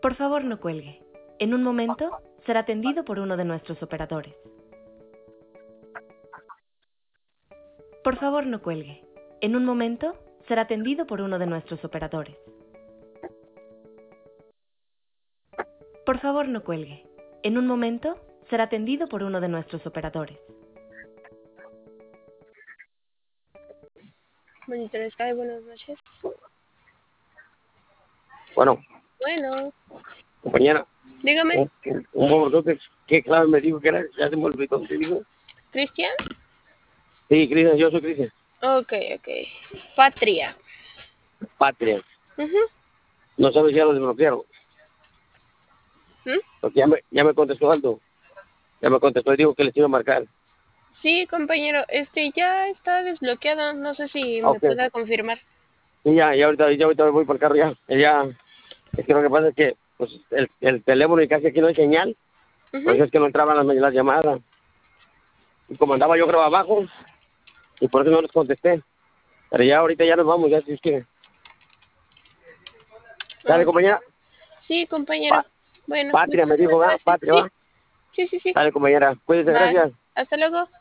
Por favor, no cuelgue. En un momento será atendido por uno de nuestros operadores. Por favor, no cuelgue. En un momento será atendido por uno de nuestros operadores. Por favor, no cuelgue. En un momento será atendido por uno de nuestros operadores. Monitor Sky, buenas noches. Bueno, compañera, Dígame, un favorzote, ¿qué clave me dijo que era? Ya se me olvidó, ¿te digo? ¿Cristian? Sí, Cristian, yo soy Cristian. Ok. Patria. Patria. Ujú. No sabes si ya lo desbloquearon. Porque ya me contestó Aldo. Ya me contestó y dijo que les iba a marcar. Sí, compañero, ya está desbloqueado. No sé si me Ok. pueda confirmar. Sí, ya ahorita voy por el carro ya. Es que lo que pasa es que pues, el teléfono y casi aquí no hay señal. Por eso es que no entraban las llamadas. Y como andaba yo creo abajo, y por eso no les contesté. Pero ya ahorita ya nos vamos, ya si es que... ¿Sale, compañera? Sí, compañero. Bueno, Patria, me dijo, ¿verdad? gracias. Patria, ¿va? Sí. Dale, compañera. Cuídese, Bye. gracias. Hasta luego.